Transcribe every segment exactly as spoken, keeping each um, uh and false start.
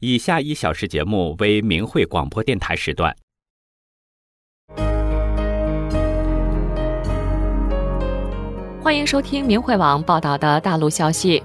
以下一小时节目为明慧广播电台时段。 欢迎收听明慧网报道的大陆消息。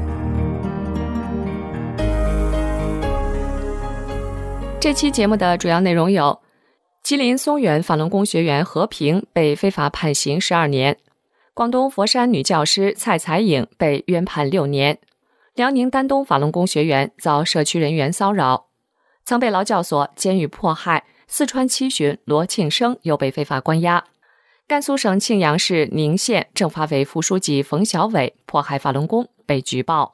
这期节目的主要内容有：吉林松原法轮功学员何平被非法判刑十二年，广东佛山女教师蔡彩颖被冤判六年，辽宁丹东法轮功学员遭社区人员骚扰，曾被劳教所、监狱迫害四川七旬罗庆生又被非法关押，甘肃省庆阳市宁县政法委副书记冯小伟迫害法轮功被举报。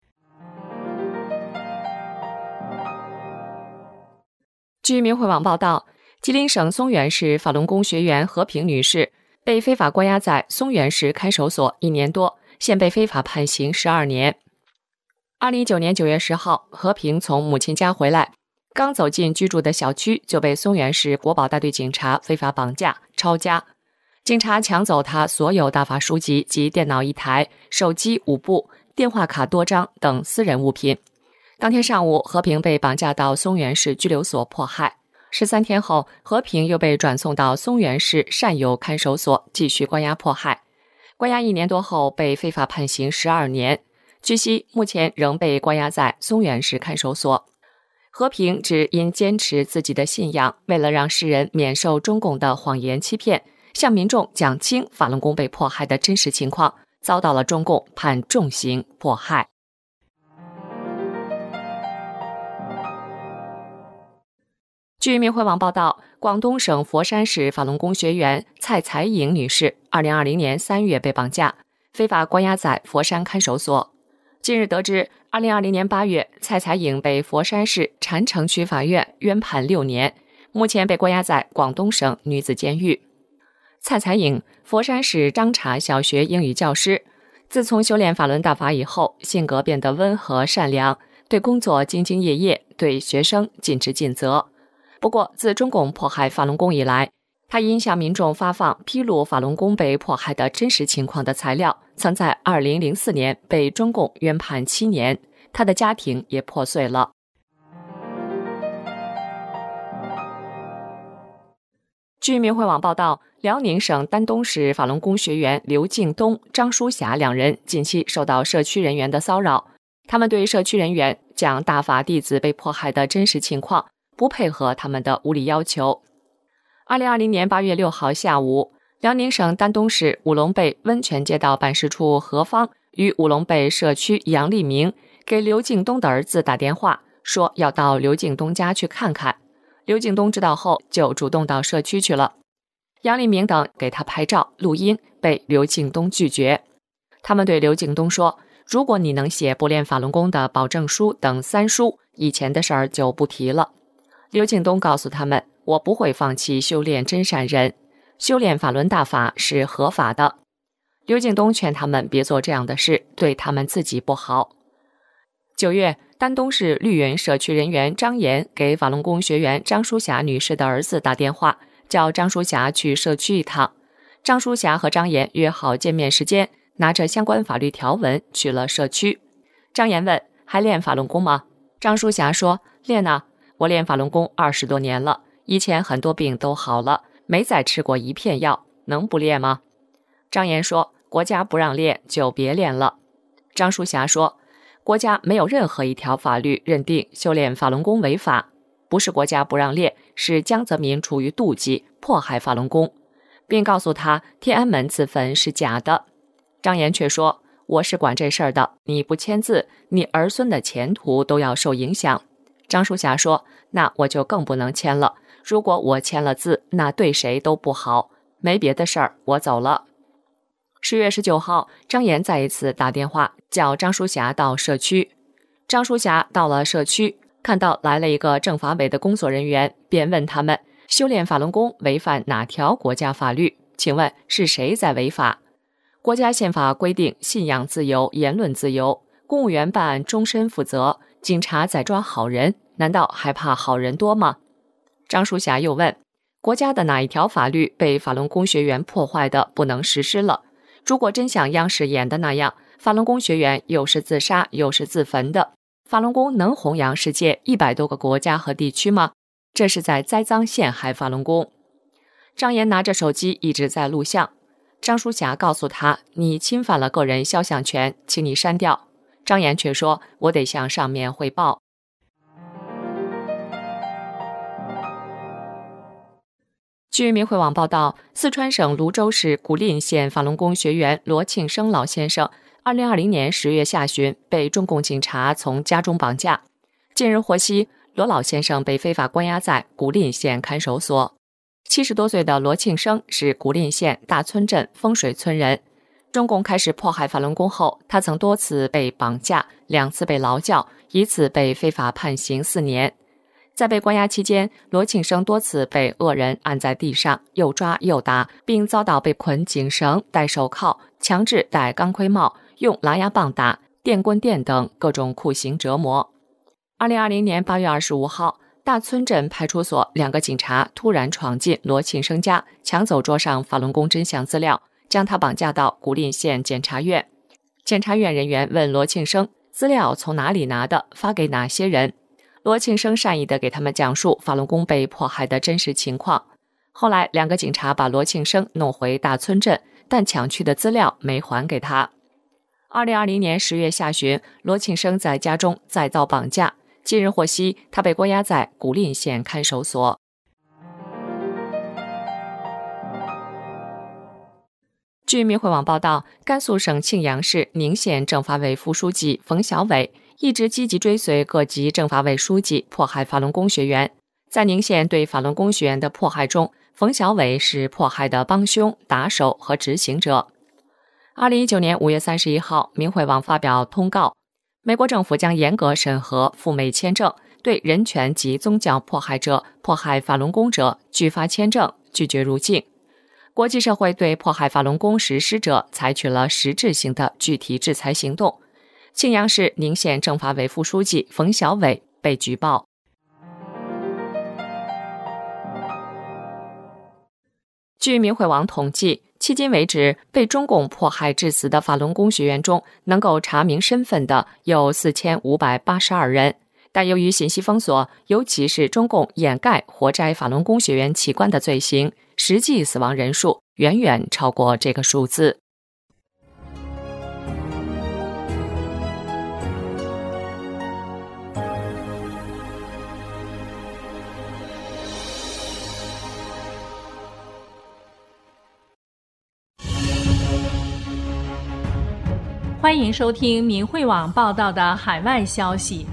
据明慧网报道，吉林省松原市法轮功学员何平女士被非法关押在松原市看守所一年多，现被非法判刑十二年。二零一九年九月十号，何平从母亲家回来，刚走进居住的小区，就被松原市国保大队警察非法绑架、抄家。警察抢走他所有大法书籍及电脑一台、手机五部、电话卡多张等私人物品。当天上午，何平被绑架到松原市拘留所迫害。十三天后，何平又被转送到松原市善友看守所继续关押迫害。关押一年多后，被非法判刑十二年。据悉，目前仍被关押在松原市看守所。何平只因坚持自己的信仰，为了让世人免受中共的谎言欺骗，向民众讲清法轮功被迫害的真实情况，遭到了中共判重刑迫害。据明慧网报道，广东省佛山市法轮功学员蔡彩颖女士二零二零年三月被绑架，非法关押在佛山看守所。近日得知，二零二零年八月，蔡彩颖被佛山市禅城区法院冤判六年，目前被关押在广东省女子监狱。蔡彩颖，佛山市张察小学英语教师，自从修炼法轮大法以后，性格变得温和善良，对工作兢兢业业，对学生尽职尽责。不过，自中共迫害法轮功以来，他因向民众发放披露法轮功被迫害的真实情况的材料，曾在二零零四年被中共冤判七年，他的家庭也破碎了。据明慧网报道，辽宁省丹东市法轮功学员刘敬东、张淑霞两人近期受到社区人员的骚扰，他们对社区人员讲大法弟子被迫害的真实情况，不配合他们的无理要求。二零二零年八月六号下午，辽宁省丹东市五龙背温泉街道办事处何芳与五龙背社区杨立明给刘敬东的儿子打电话，说要到刘敬东家去看看。刘敬东知道后就主动到社区去了。杨立明等给他拍照录音，被刘敬东拒绝。他们对刘敬东说，如果你能写不练法轮功的保证书等三书，以前的事儿就不提了。刘敬东告诉他们，我不会放弃修炼真善忍，修炼法轮大法是合法的。刘敬东劝他们别做这样的事，对他们自己不好。九月，丹东市绿云社区人员张岩给法轮功学员张淑霞女士的儿子打电话，叫张淑霞去社区一趟。张淑霞和张岩约好见面时间，拿着相关法律条文去了社区。张岩问，还练法轮功吗？张淑霞说，练呢，我练法轮功二十多年了，以前很多病都好了，没再吃过一片药，能不练吗？张岩说，国家不让练就别练了。张淑霞说，国家没有任何一条法律认定修炼法轮功违法，不是国家不让练，是江泽民出于妒忌迫害法轮功，并告诉他天安门自焚是假的。张岩却说，我是管这事儿的，你不签字，你儿孙的前途都要受影响。张淑霞说，那我就更不能签了，如果我签了字，那对谁都不好，没别的事儿，我走了。十月十九号，张岩再一次打电话叫张淑霞到社区。张淑霞到了社区，看到来了一个政法委的工作人员，便问他们，修炼法轮功违反哪条国家法律？请问是谁在违法？国家宪法规定信仰自由、言论自由，公务员办案终身负责，警察在抓好人，难道还怕好人多吗？张淑霞又问，国家的哪一条法律被法轮功学员破坏的不能实施了？如果真像央视演的那样，法轮功学员又是自杀又是自焚的， 法轮功能弘扬世界一百多个国家和地区吗？这是在栽赃陷害法轮功。张岩拿着手机一直在录像，张淑霞告诉他：“你侵犯了个人肖像权，请你删掉。”张岩却说：“我得向上面汇报。”据明慧网报道，四川省泸州市古蔺县法轮功学员罗庆生老先生，二零二零年十月下旬被中共警察从家中绑架。近日获悉，罗老先生被非法关押在古蔺县看守所。七十多岁的罗庆生是古蔺县大村镇风水村人。中共开始迫害法轮功后，他曾多次被绑架，两次被劳教，一次被非法判刑四年。在被关押期间，罗庆生多次被恶人按在地上，又抓又打，并遭到被捆颈绳、戴手铐、强制戴钢盔帽、用狼牙棒打、电棍电等各种酷刑折磨。二零二零年八月二十五号，大村镇派出所两个警察突然闯进罗庆生家，抢走桌上法轮功真相资料，将他绑架到古蔺县检察院。检察院人员问罗庆生资料从哪里拿的，发给哪些人。罗庆生善意地给他们讲述法轮功被迫害的真实情况。后来两个警察把罗庆生弄回大村镇，但抢去的资料没还给他。二零二零年十月下旬，罗庆生在家中再遭绑架。近日获悉，他被关押在古蔺县看守所。据明慧网报道，甘肃省庆阳市宁县政法委副书记冯小伟一直积极追随各级政法委书记迫害法轮功学员。在宁县对法轮功学员的迫害中，冯小伟是迫害的帮凶、打手和执行者。二零一九年五月三十一号，明慧网发表通告，美国政府将严格审核赴美签证，对人权及宗教迫害者、迫害法轮功者拒发签证，拒绝入境。国际社会对迫害法轮功实施者采取了实质性的具体制裁行动。庆阳市宁县政法委副书记冯小伟被举报。据明慧网统计，迄今为止，被中共迫害致死的法轮功学员中，能够查明身份的有四千五百八十二人，但由于信息封锁，尤其是中共掩盖活摘法轮功学员器官的罪行，实际死亡人数远远超过这个数字。 欢迎收听明慧网报道的海外消息。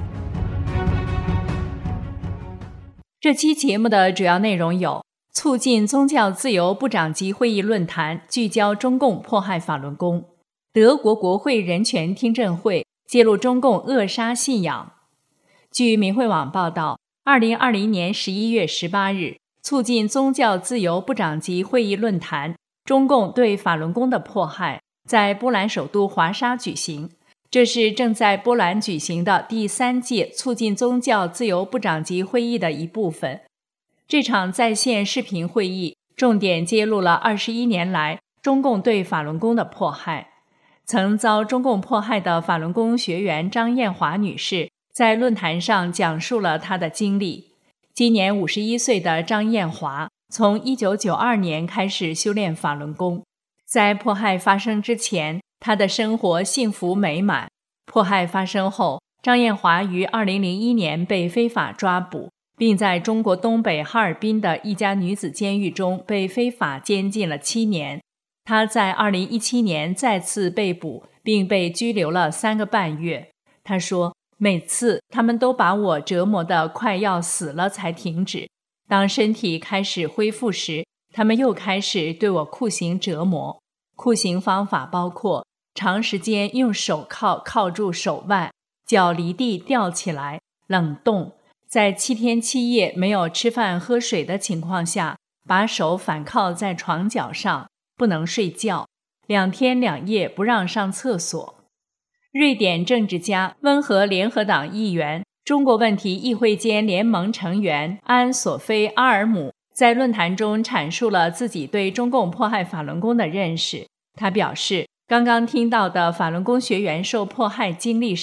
这期节目的主要内容有：促进宗教自由部长级会议论坛聚焦中共迫害法轮功；德国国会人权听证会揭露中共扼杀信仰。据明慧网报道，二零二零年十一月十八日，促进宗教自由部长级会议论坛中共对法轮功的迫害在波兰首都华沙举行，这是正在波兰举行的第三届促进宗教自由部长级会议的一部分。这场在线视频会议重点揭露了二十一年来中共对法轮功的迫害。曾遭中共迫害的法轮功学员张艳华女士在论坛上讲述了她的经历。今年五十一岁的张艳华从一九九二年开始修炼法轮功。在迫害发生之前，她的生活幸福美满。迫害发生后，张艳华于二零零一年被非法抓捕，并在中国东北哈尔滨的一家女子监狱中被非法监禁了七年。她在二零一七年再次被捕，并被拘留了三个半月。她说：“每次他们都把我折磨得快要死了才停止。当身体开始恢复时，他们又开始对我酷刑折磨。酷刑方法包括长时间用手铐铐住手腕，脚离地吊起来，冷冻，在七天七夜没有吃饭喝水的情况下，把手反铐在床脚上，不能睡觉，两天两夜不让上厕所。”瑞典政治家、温和联合党议员、中国问题议会间联盟成员安索菲·阿尔姆在论坛中阐述了自己对中共迫害法轮功的认识。他表示，刚刚听到的法轮功学员受迫害经历时，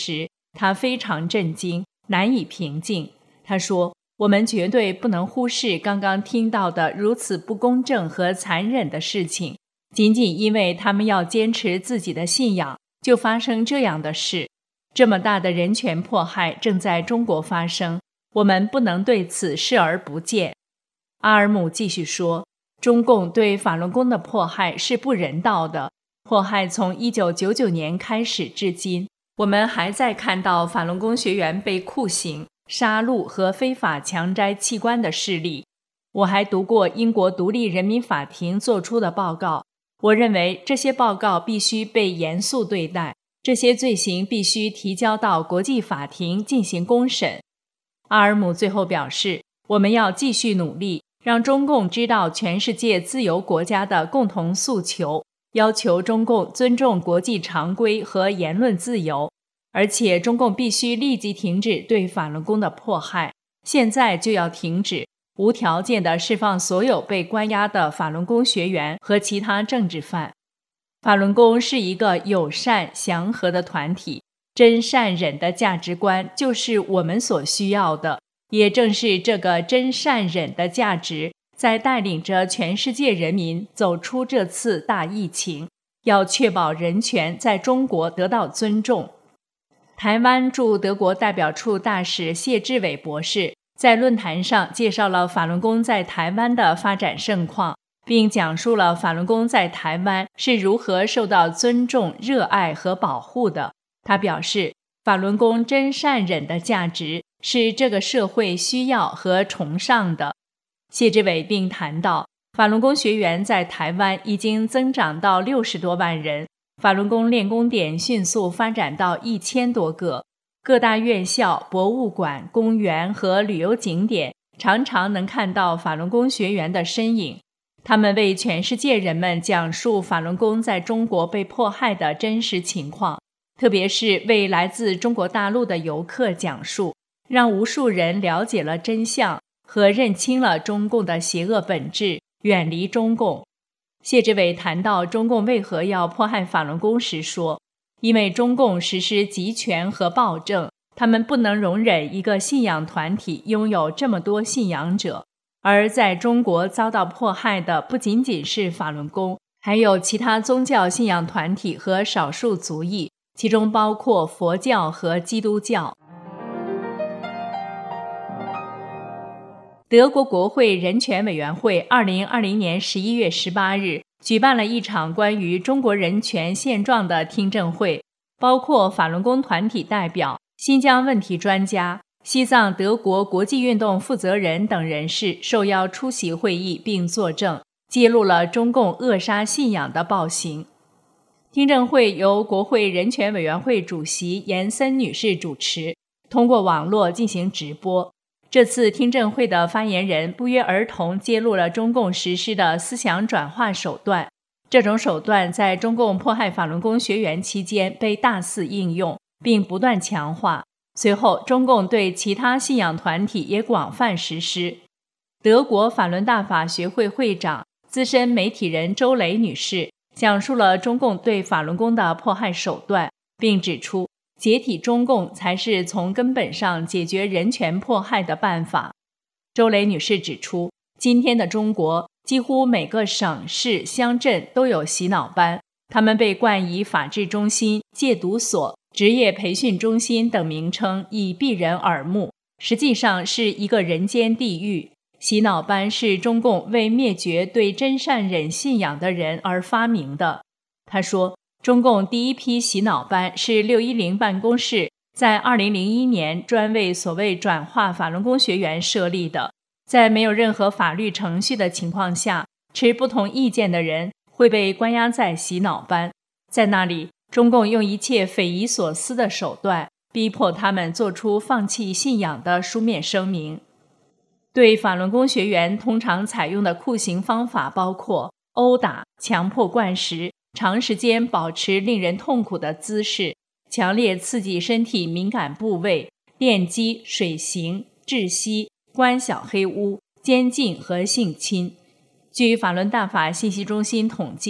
他非常震惊，难以平静。他说，我们绝对不能忽视刚刚听到的如此不公正和残忍的事情，仅仅因为他们要坚持自己的信仰，就发生这样的事。这么大的人权迫害正在中国发生，我们不能对此视而不见。阿尔姆继续说，中共对法轮功的迫害是不人道的，迫害从一九九九年开始至今，我们还在看到法轮功学员被酷刑、杀戮和非法强摘器官的事例。我还读过英国独立人民法庭做出的报告，我认为这些报告必须被严肃对待，这些罪行必须提交到国际法庭进行公审。阿尔姆最后表示，我们要继续努力，让中共知道全世界自由国家的共同诉求，要求中共尊重国际常规和言论自由，而且中共必须立即停止对法轮功的迫害，现在就要停止，无条件地释放所有被关押的法轮功学员和其他政治犯。法轮功是一个友善祥和的团体，真善忍的价值观就是我们所需要的，也正是这个真善忍的价值在带领着全世界人民走出这次大疫情，要确保人权在中国得到尊重。台湾驻德国代表处大使谢志伟博士在论坛上介绍了法轮功在台湾的发展盛况，并讲述了法轮功在台湾是如何受到尊重、热爱和保护的。他表示，法轮功真善忍的价值是这个社会需要和崇尚的。谢志伟并谈到，法轮功学员在台湾已经增长到六十多万人，法轮功练功点迅速发展到一千多个，各大院校、博物馆、公园和旅游景点常常能看到法轮功学员的身影。他们为全世界人们讲述法轮功在中国被迫害的真实情况，特别是为来自中国大陆的游客讲述，让无数人了解了真相和认清了中共的邪恶本质，远离中共。谢志伟谈到中共为何要迫害法轮功时说，因为中共实施集权和暴政，他们不能容忍一个信仰团体拥有这么多信仰者。而在中国遭到迫害的不仅仅是法轮功，还有其他宗教信仰团体和少数族裔，其中包括佛教和基督教。德国国会人权委员会二零二零年十一月十八日举办了一场关于中国人权现状的听证会，包括法轮功团体代表、新疆问题专家、西藏德国国际运动负责人等人士受邀出席会议并作证，揭露了中共扼杀信仰的暴行。听证会由国会人权委员会主席严森女士主持，通过网络进行直播。这次听证会的发言人不约而同揭露了中共实施的思想转化手段，这种手段在中共迫害法轮功学员期间被大肆应用，并不断强化。随后，中共对其他信仰团体也广泛实施。德国法轮大法学会会长、资深媒体人周雷女士讲述了中共对法轮功的迫害手段，并指出解体中共才是从根本上解决人权迫害的办法。周雷女士指出，今天的中国几乎每个省市乡镇都有洗脑班，他们被冠以法治中心、戒毒所、职业培训中心等名称，以避人耳目，实际上是一个人间地狱。洗脑班是中共为灭绝对真善忍信仰的人而发明的。他说，中共第一批洗脑班是六一零办公室在二零零一年专为所谓转化法轮功学员设立的，在没有任何法律程序的情况下，持不同意见的人会被关押在洗脑班，在那里中共用一切匪夷所思的手段逼迫他们做出放弃信仰的书面声明。对法轮功学员通常采用的酷刑方法包括殴打、强迫灌食、长时间保持令人痛苦的姿势、强烈刺激身体敏感部位、电击、水刑、窒息、关小黑屋、监禁和性侵。据法轮大法信息中心统计，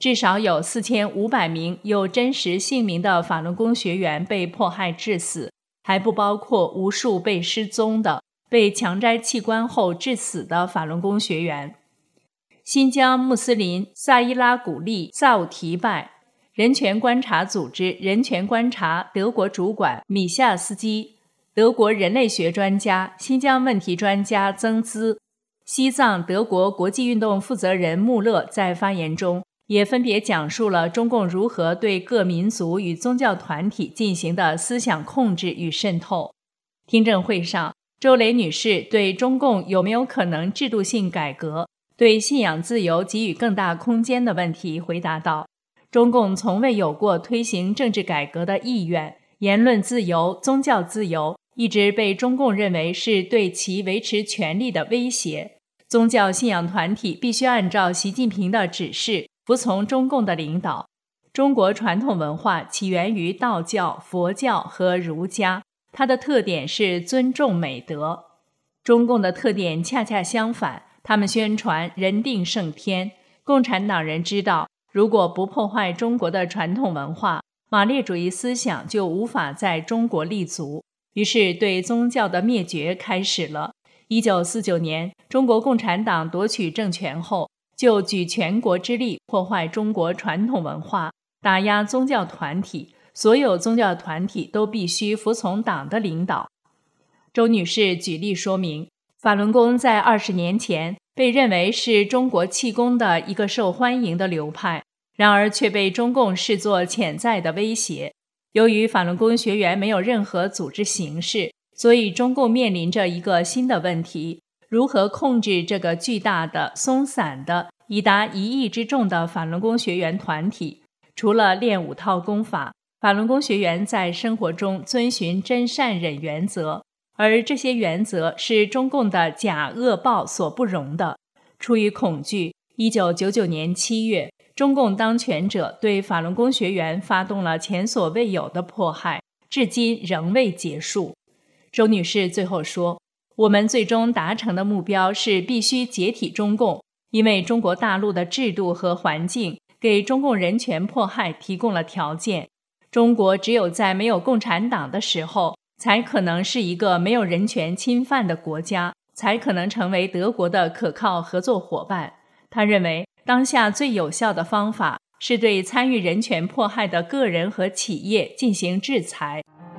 至少有四千五百名有真实姓名的法轮功学员被迫害致死，还不包括无数被失踪的、被强摘器官后致死的法轮功学员。新疆穆斯林萨伊拉古利萨乌提拜人权观察组织人权观察德国主管米夏斯基，德国人类学专家、新疆问题专家曾兹，西藏德国国际运动负责人穆勒在发言中也分别讲述了中共如何对各民族与宗教团体进行的思想控制与渗透。听证会上，周雷女士对中共有没有可能制度性改革、对信仰自由给予更大空间的问题回答道，中共从未有过推行政治改革的意愿，言论自由、宗教自由一直被中共认为是对其维持权力的威胁。宗教信仰团体必须按照习近平的指示服从中共的领导。中国传统文化起源于道教、佛教和儒家，它的特点是尊重美德。中共的特点恰恰相反，他们宣传人定胜天。共产党人知道，如果不破坏中国的传统文化，马列主义思想就无法在中国立足。于是对宗教的灭绝开始了。一九四九年，中国共产党夺取政权后，就举全国之力破坏中国传统文化，打压宗教团体，所有宗教团体都必须服从党的领导。周女士举例说明，法轮功在二十年前被认为是中国气功的一个受欢迎的流派，然而却被中共视作潜在的威胁。由于法轮功学员没有任何组织形式，所以中共面临着一个新的问题：如何控制这个巨大的、松散的、已达一亿之众的法轮功学员团体？除了练五套功法，法轮功学员在生活中遵循真善忍原则，而这些原则是中共的假恶报所不容的。出于恐惧，一九九九年七月，中共当权者对法轮功学员发动了前所未有的迫害，至今仍未结束。周女士最后说，我们最终达成的目标是必须解体中共，因为中国大陆的制度和环境给中共人权迫害提供了条件。中国只有在没有共产党的时候，才可能是一个没有人权侵犯的国家，才可能成为德国的可靠合作伙伴。他认为，当下最有效的方法是对参与人权迫害的个人和企业进行制裁。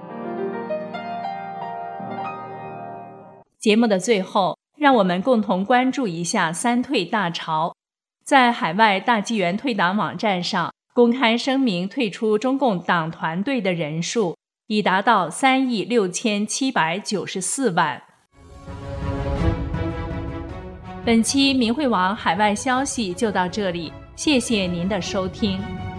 节目的最后，让我们共同关注一下三退大潮。在海外大纪元退党网站上公开声明退出中共党团队的人数已达到三亿六千七百九十四万。本期明慧网海外消息就到这里，谢谢您的收听。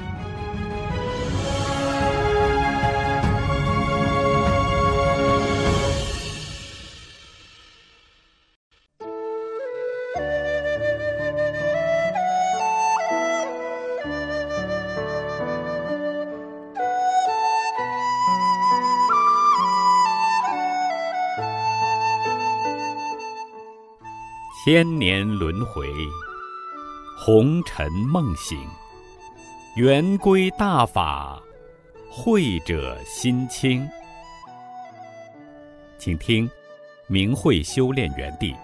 千年轮回，红尘梦醒，圆规大法，慧者心清。请听明慧修炼园地。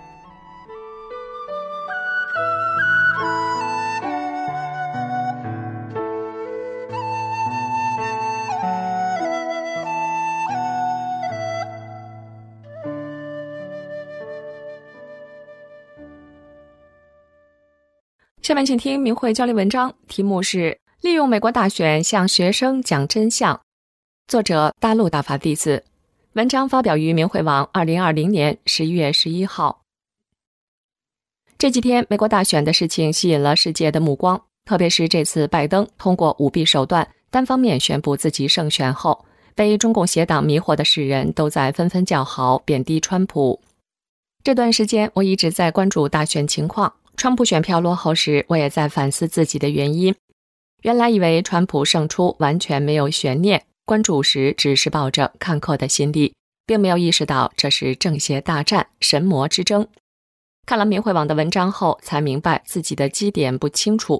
下面请听明慧交流文章，题目是利用美国大选向学生讲真相，作者大陆大法弟子。文章发表于明慧网二零二零年十一月十一号。这几天美国大选的事情吸引了世界的目光，特别是这次拜登通过舞弊手段单方面宣布自己胜选后，被中共邪党迷惑的世人都在纷纷叫好贬低川普。这段时间我一直在关注大选情况，川普选票落后时，我也在反思自己的原因。原来以为川普胜出完全没有悬念，关注时只是抱着看客的心理，并没有意识到这是正邪大战、神魔之争。看了明慧网的文章后，才明白自己的基点不清楚，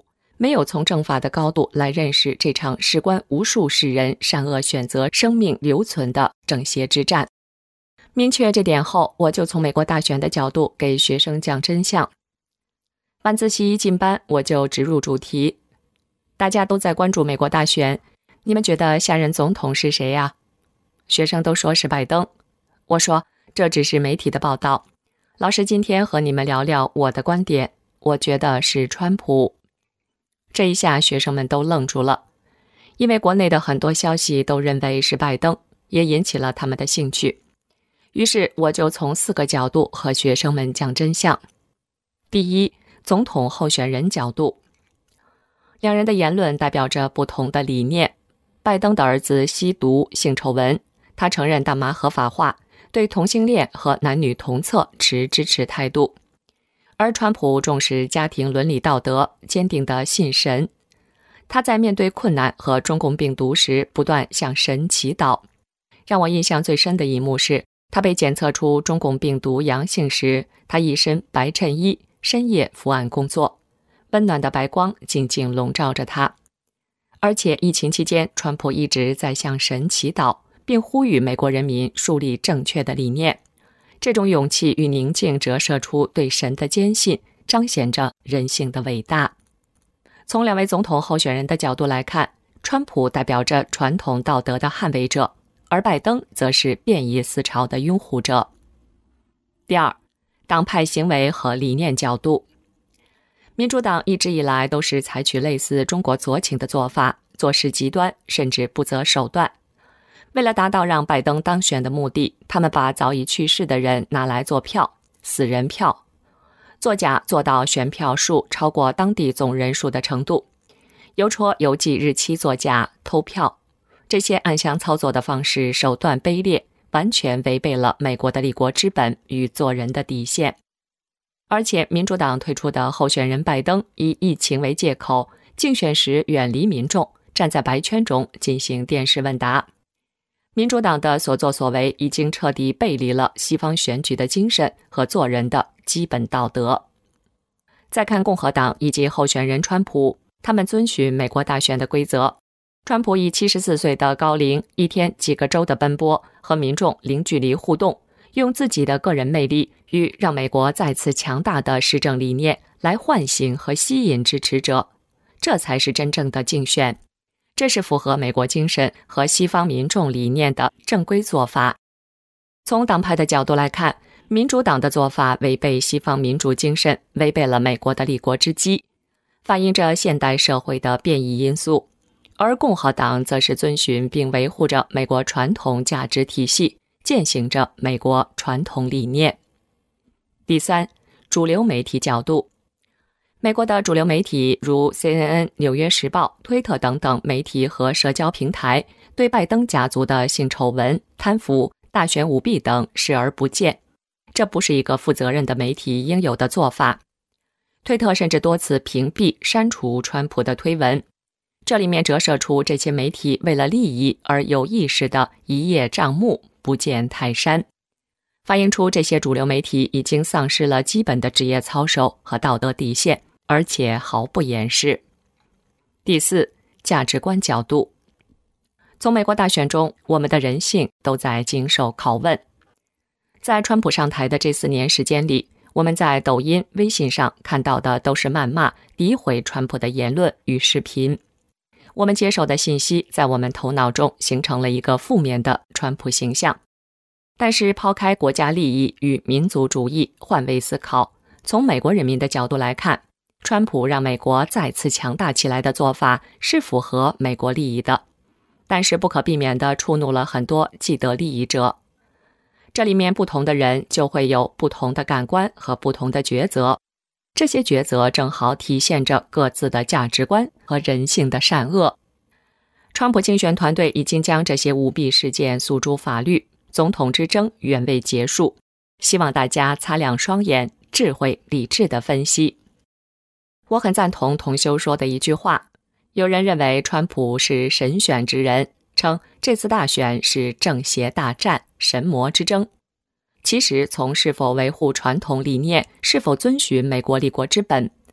没有从正法的高度来认识这场事关无数世人善恶选择生命留存的正邪之战。明确这点后，我就从美国大选的角度给学生讲真相。晚自习一进班，我就直入主题。大家都在关注美国大选，你们觉得下任总统是谁呀？学生都说是拜登。我说，这只是媒体的报道。老师今天和你们聊聊我的观点，我觉得是川普。这一下学生们都愣住了，因为国内的很多消息都认为是拜登，也引起了他们的兴趣。于是我就从四个角度和学生们讲真相。第一，总统候选人角度。两人的言论代表着不同的理念。拜登的儿子吸毒性丑闻，他承认大麻合法化，对同性恋和男女同厕持支持态度。而川普重视家庭伦理道德，坚定地信神。他在面对困难和中共病毒时不断向神祈祷。让我印象最深的一幕是，他被检测出中共病毒阳性时，他一身白衬衣，深夜伏案工作，温暖的白光静静笼罩着他。而且疫情期间，川普一直在向神祈祷，并呼吁美国人民树立正确的理念。这种勇气与宁静折射出对神的坚信，彰显着人性的伟大。从两位总统候选人的角度来看，川普代表着传统道德的捍卫者，而拜登则是变异思潮的拥护者。第二，党派行为和理念角度。民主党一直以来都是采取类似中国左倾的做法，做事极端，甚至不择手段。为了达到让拜登当选的目的，他们把早已去世的人拿来做票，死人票，作假做到选票数超过当地总人数的程度，邮戳邮寄日期作假，偷票。这些暗箱操作的方式手段卑劣，完全违背了美国的立国之本与做人的底线。而且民主党推出的候选人拜登以疫情为借口，竞选时远离民众，站在白圈中进行电视问答。民主党的所作所为已经彻底背离了西方选举的精神和做人的基本道德。再看共和党以及候选人川普，他们遵循美国大选的规则。川普以七十四岁的高龄，一天几个州的奔波，和民众零距离互动，用自己的个人魅力与让美国再次强大的施政理念来唤醒和吸引支持者，这才是真正的竞选。这是符合美国精神和西方民众理念的正规做法。从党派的角度来看，民主党的做法违背西方民主精神，违背了美国的立国之基，反映着现代社会的变异因素。而共和党则是遵循并维护着美国传统价值体系，践行着美国传统理念。第三，主流媒体角度。美国的主流媒体如 C N N、 纽约时报、推特等等媒体和社交平台，对拜登家族的性丑闻、贪腐、大选舞弊等视而不见，这不是一个负责任的媒体应有的做法。推特甚至多次屏蔽、删除川普的推文，这里面折射出这些媒体为了利益而有意识的一叶障目，不见泰山，反映出这些主流媒体已经丧失了基本的职业操守和道德底线，而且毫不掩饰。第四，价值观角度。从美国大选中，我们的人性都在经受拷问。在川普上台的这四年时间里，我们在抖音、微信上看到的都是谩骂、诋毁川普的言论与视频。我们接受的信息在我们头脑中形成了一个负面的川普形象。但是抛开国家利益与民族主义，换位思考，从美国人民的角度来看，川普让美国再次强大起来的做法是符合美国利益的，但是不可避免地触怒了很多既得利益者。这里面不同的人就会有不同的感官和不同的抉择，这些抉择正好体现着各自的价值观和人性的善恶。川普竞选团队已经将这些舞弊事件诉诸法律，总统之争远未结束，希望大家擦亮双眼，智慧理智地分析。我很赞同同修说的一句话，有人认为川普是神选之人，称这次大选是正邪大战、神魔之争。其实从是否维护传统理念，是否遵循美国立国之本，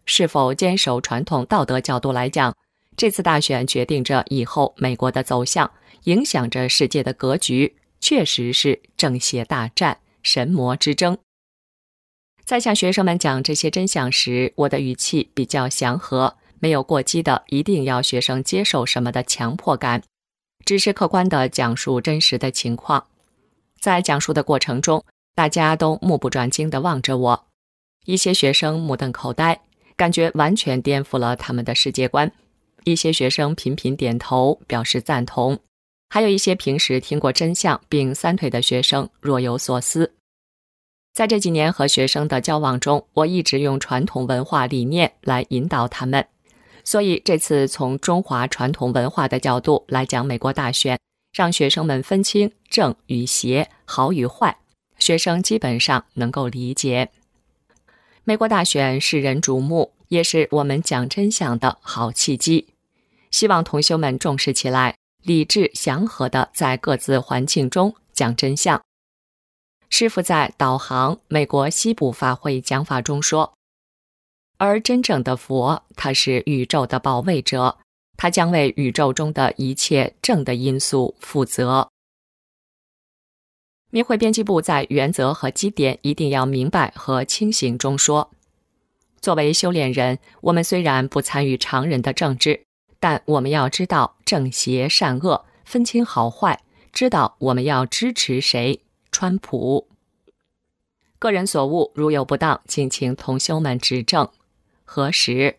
是否坚守传统道德角度来讲，这次大选决定着以后美国的走向，影响着世界的格局，确实是正邪大战、神魔之争。在向学生们讲这些真相时，我的语气比较祥和，没有过激的一定要学生接受什么的强迫感，只是客观地讲述真实的情况。在讲述的过程中，大家都目不转睛地望着我，一些学生目瞪口呆，感觉完全颠覆了他们的世界观，一些学生频频点头表示赞同，还有一些平时听过真相并三退的学生若有所思。在这几年和学生的交往中，我一直用传统文化理念来引导他们，所以这次从中华传统文化的角度来讲美国大选，让学生们分清正与邪、好与坏，学生基本上能够理解。美国大选世人瞩目，也是我们讲真相的好契机，希望同修们重视起来，理智祥和地在各自环境中讲真相。师父在导航美国西部法会讲法中说，而真正的佛，他是宇宙的保卫者，他将为宇宙中的一切正的因素负责。明慧编辑部在原则和基点一定要明白和清醒中说，作为修炼人，我们虽然不参与常人的政治，但我们要知道正邪善恶，分清好坏，知道我们要支持谁，川普。个人所悟如有不当，敬请同修们指正核实。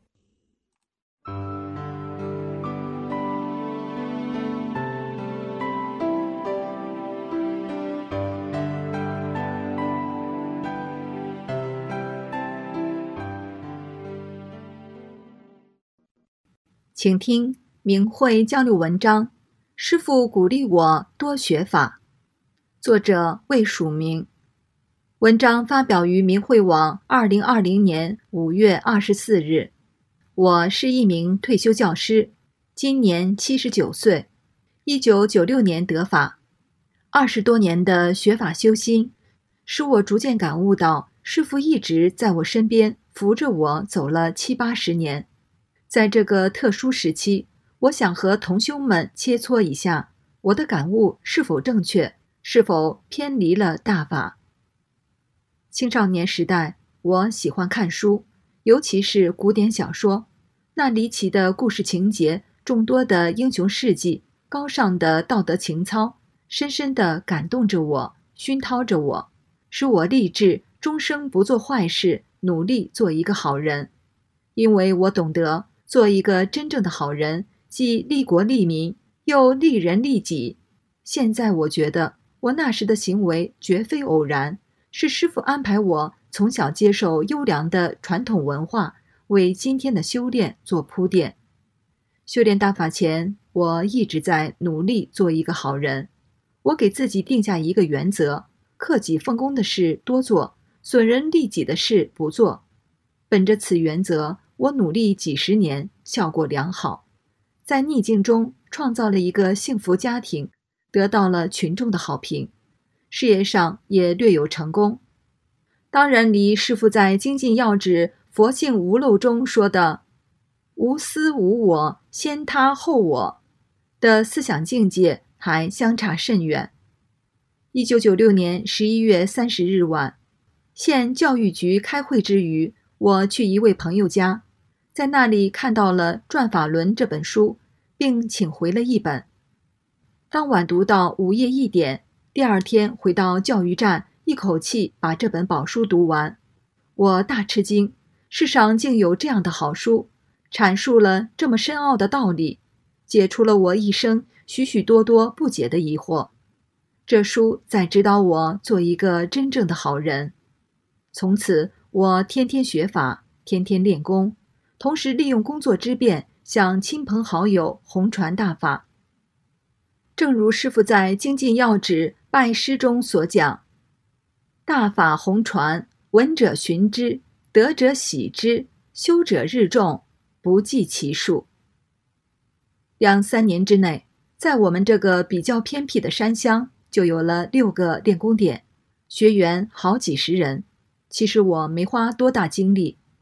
请听明慧交流文章，师父鼓励我多学法。作者未署名。文章发表于明慧网二零二零年五月二十四日。我是一名退休教师，今年七十九岁，一九九六年得法。二十多年的学法修心，使我逐渐感悟到，师父一直在我身边扶着我走了七八十年。在这个特殊时期，我想和同修们切磋一下，我的感悟是否正确，是否偏离了大法。青少年时代，我喜欢看书，尤其是古典小说，那离奇的故事情节，众多的英雄事迹，高尚的道德情操，深深地感动着我，熏陶着我，使我立志终生不做坏事，努力做一个好人。因为我懂得，做一个真正的好人，既利国利民，又利人利己。现在我觉得，我那时的行为绝非偶然，是师父安排我从小接受优良的传统文化，为今天的修炼做铺垫。修炼大法前，我一直在努力做一个好人。我给自己定下一个原则：克己奉公的事多做，损人利己的事不做。本着此原则，我努力几十年，效果良好，在逆境中创造了一个幸福家庭，得到了群众的好评，事业上也略有成功。当然离师父在精进要旨佛性无漏中说的无私无我，先他后我的思想境界还相差甚远。一九九六年十一月三十日晚，县教育局开会之余，我去一位朋友家，在那里看到了《转法轮》这本书，并请回了一本。当晚读到午夜一点，第二天回到教育站，一口气把这本宝书读完。我大吃惊，世上竟有这样的好书，阐述了这么深奥的道理，解除了我一生许许多多不解的疑惑。这书在指导我做一个真正的好人。从此，我天天学法，天天练功，同时利用工作之便，向亲朋好友弘传大法。正如师父在《精进要旨拜师》中所讲，大法弘传，闻者循之，得者喜之，修者日众，不计其数。两三年之内，在我们这个比较偏僻的山乡，就有了六个练功点，学员好几十人。其实我没花多大精力，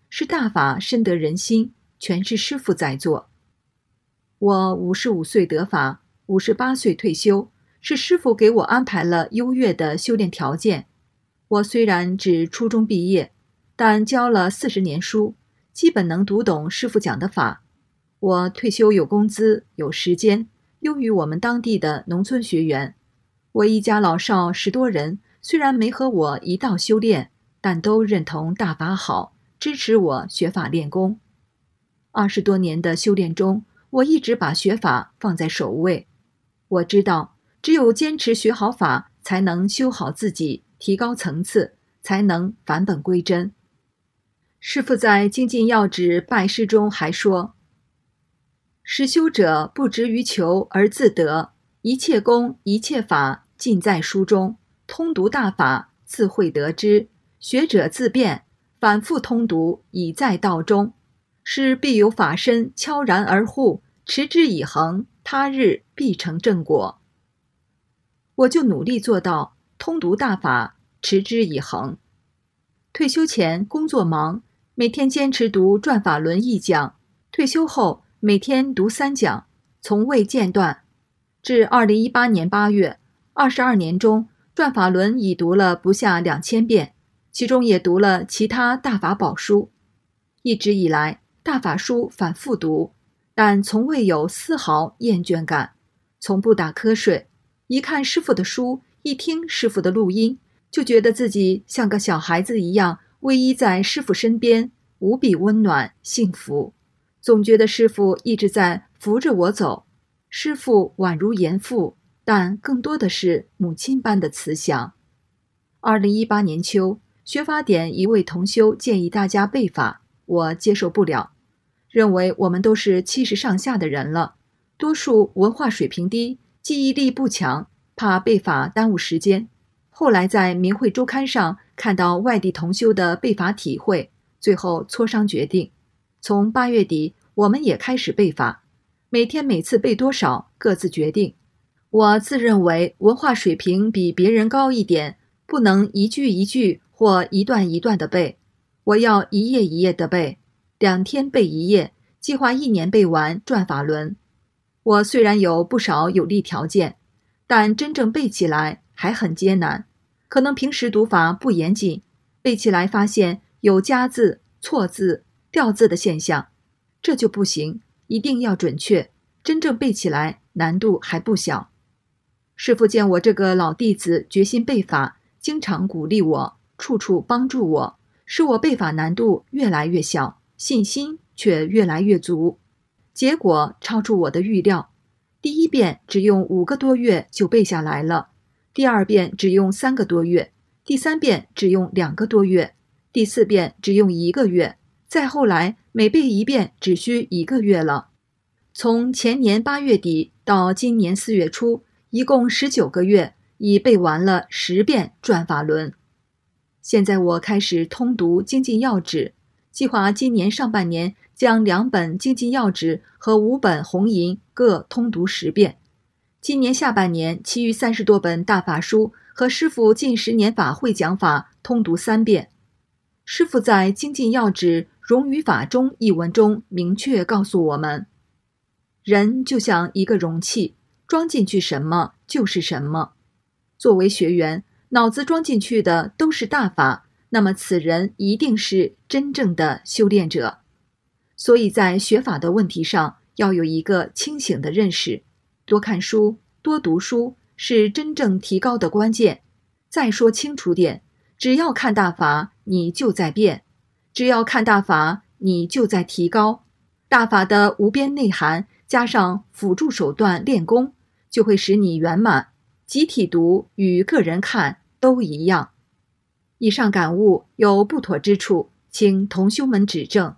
是大法深得人心，全是师父在做。我五十五岁得法，五十八岁退休，是师父给我安排了优越的修炼条件。我虽然只初中毕业，但教了四十年书，基本能读懂师父讲的法。我退休有工资，有时间，优于我们当地的农村学员。我一家老少十多人，虽然没和我一道修炼，但都认同大法好，支持我学法练功。二十多年的修炼中，我一直把学法放在首位。我知道，只有坚持学好法，才能修好自己，提高层次，才能返本归真。师父在《精进要旨拜师》中还说，实修者不执于求而自得，一切功一切法尽在书中，通读大法自会得之，学者自辩，反复通读已在道中，是必有法身悄然而护，持之以恒，他日必成正果。我就努力做到通读大法，持之以恒。退休前工作忙，每天坚持读《转法轮》一讲，退休后每天读三讲，从未间断。至二零一八年八月，二十二年中，《转法轮》已读了不下两千遍，其中也读了其他大法宝书。一直以来，大法书反复读，但从未有丝毫厌倦感，从不打瞌睡。一看师父的书，一听师父的录音，就觉得自己像个小孩子一样偎依在师父身边，无比温暖幸福。总觉得师父一直在扶着我走，师父宛如严父，但更多的是母亲般的慈祥。二零一八年秋，学法典一位同修建议大家背法，我接受不了，认为我们都是七十上下的人了，多数文化水平低，记忆力不强，怕背法耽误时间。后来在明慧周刊上看到外地同修的背法体会，最后磋商决定，从八月底我们也开始背法，每天每次背多少各自决定。我自认为文化水平比别人高一点，不能一句一句或一段一段的背，我要一页一页的背，两天背一页，计划一年背完《转法轮》。我虽然有不少有利条件，但真正背起来还很艰难，可能平时读法不严谨，背起来发现有加字、错字、掉字的现象，这就不行，一定要准确，真正背起来难度还不小。师父见我这个老弟子决心背法，经常鼓励我，处处帮助我，使我背法难度越来越小，信心却越来越足。结果超出我的预料，第一遍只用五个多月就背下来了，第二遍只用三个多月，第三遍只用两个多月，第四遍只用一个月，再后来每背一遍只需一个月了。从前年八月底到今年四月初，一共十九个月，已背完了十遍《转法轮》。现在我开始通读《精进要旨》，计划今年上半年将两本《精进要旨》和五本《红银》各通读十遍。今年下半年，其余三十多本大法书和师父近十年法会讲法通读三遍。师父在《精进要旨·融于法中》一文中明确告诉我们，人就像一个容器，装进去什么就是什么。作为学员，脑子装进去的都是大法，那么此人一定是真正的修炼者。所以在学法的问题上，要有一个清醒的认识，多看书，多读书，是真正提高的关键。再说清楚点，只要看大法，你就在变；只要看大法，你就在提高。大法的无边内涵，加上辅助手段练功，就会使你圆满。集体读与个人看都一样。以上感悟有不妥之处，请同修们指正。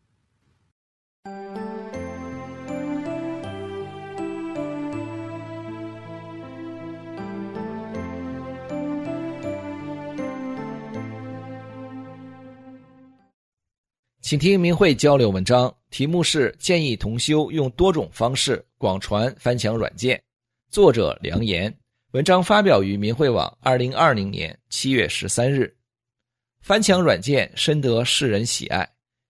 请听明慧交流文章，题目是建议同修用多种方式广传翻墙软件，作者梁岩，文章发表于明慧网二零二零年七月十三日。翻墙软件深得世人喜爱，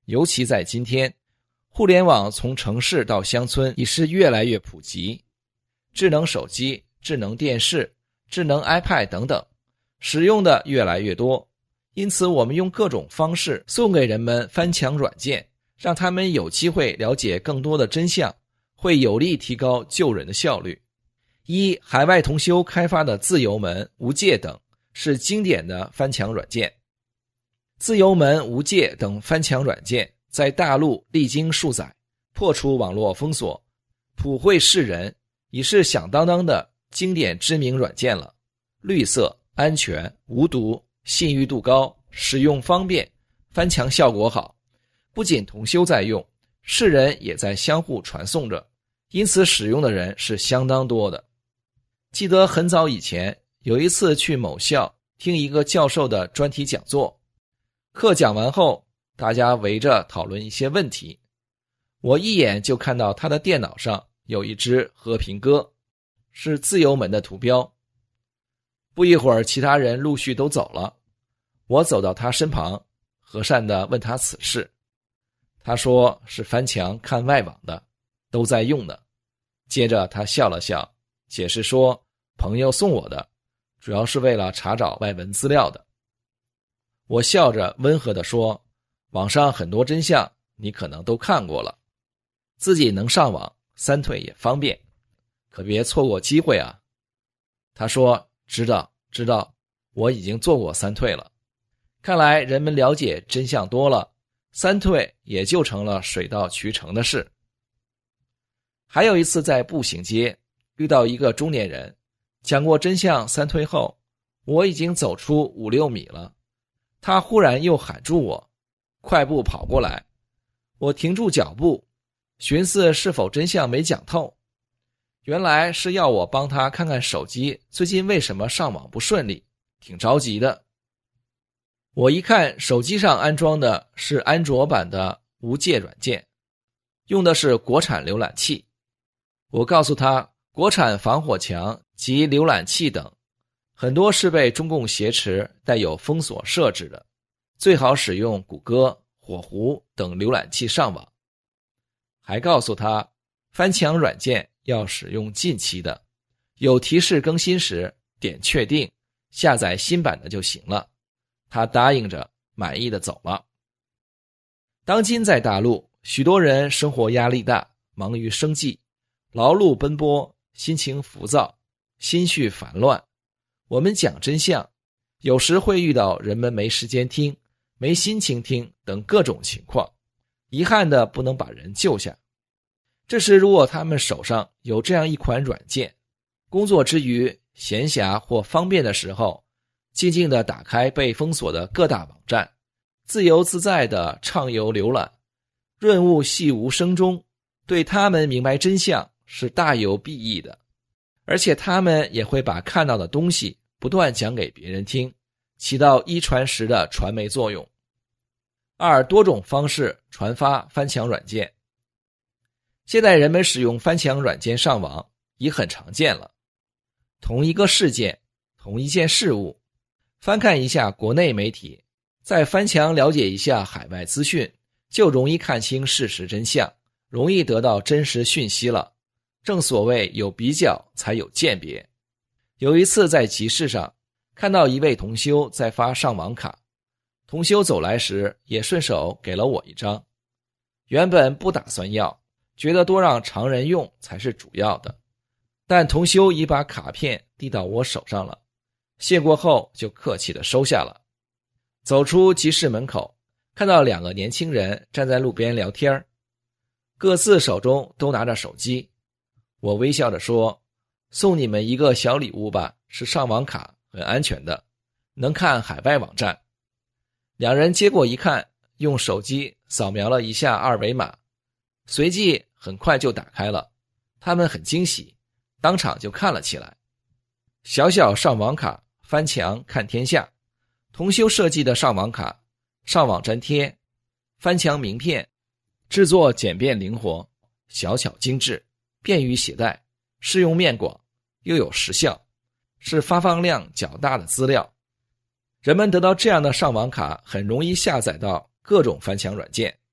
尤其在今天，互联网从城市到乡村已是越来越普及，智能手机、智能电视、智能 iPad 等等，使用的越来越多。因此我们用各种方式送给人们翻墙软件，让他们有机会了解更多的真相，会有力提高救人的效率。一、海外同修开发的自由门、无界等是经典的翻墙软件。自由门、无界等翻墙软件在大陆历经数载，破除网络封锁，普惠世人，已是响当当的经典知名软件了。绿色、安全、无毒，信誉度高，使用方便，翻墙效果好。不仅同修在用，世人也在相互传送着，因此使用的人是相当多的。记得很早以前，有一次去某校听一个教授的专题讲座，课讲完后，大家围着讨论一些问题。我一眼就看到他的电脑上有一只和平鸽，是自由门的图标。不一会儿，其他人陆续都走了，我走到他身旁，和善地问他此事。他说是翻墙看外网的，都在用呢。接着他笑了笑，解释说朋友送我的，主要是为了查找外文资料的。我笑着温和地说，网上很多真相你可能都看过了，自己能上网，三退也方便，可别错过机会啊。他说知道知道，我已经做过三退了。看来人们了解真相多了，三退也就成了水到渠成的事。还有一次在步行街遇到一个中年人，讲过真相三退后，我已经走出五六米了，他忽然又喊住我，快步跑过来。我停住脚步，寻思是否真相没讲透，原来是要我帮他看看手机最近为什么上网不顺利，挺着急的。我一看手机上安装的是安卓版的无界软件，用的是国产浏览器。我告诉他，国产防火墙及浏览器等很多是被中共挟持，带有封锁设置的，最好使用谷歌、火狐等浏览器上网。还告诉他，翻墙软件要使用近期的，有提示更新时点确定，下载新版的就行了。他答应着，满意的走了。当今在大陆，许多人生活压力大，忙于生计，劳碌奔波，心情浮躁，心绪烦乱。我们讲真相，有时会遇到人们没时间听，没心情听等各种情况，遗憾的不能把人救下。这时如果他们手上有这样一款软件，工作之余闲暇或方便的时候，静静地打开被封锁的各大网站，自由自在地畅游浏览，润物细无声中，对他们明白真相是大有裨益的。而且他们也会把看到的东西不断讲给别人听，起到一传十的传媒作用。二、多种方式传发翻墙软件。现在人们使用翻墙软件上网已很常见了。同一个事件，同一件事物，翻看一下国内媒体，再翻墙了解一下海外资讯，就容易看清事实真相，容易得到真实讯息了。正所谓有比较才有鉴别。有一次在集市上看到一位同修在发上网卡，同修走来时也顺手给了我一张。原本不打算要，觉得多让常人用才是主要的，但同修已把卡片递到我手上了，谢过后就客气地收下了。走出集市门口，看到两个年轻人站在路边聊天，各自手中都拿着手机。我微笑着说，送你们一个小礼物吧，是上网卡，很安全的，能看海外网站。两人接过一看，用手机扫描了一下二维码，随即很快就打开了，他们很惊喜，当场就看了起来。小小上网卡，翻墙看天下。同修设计的上网卡，上网粘贴，翻墙名片，制作简便灵活，小巧精致，便于携带，适用面广，又有时效，是发放量较大的资料。人们得到这样的上网卡，很容易下载到各种翻墙软件，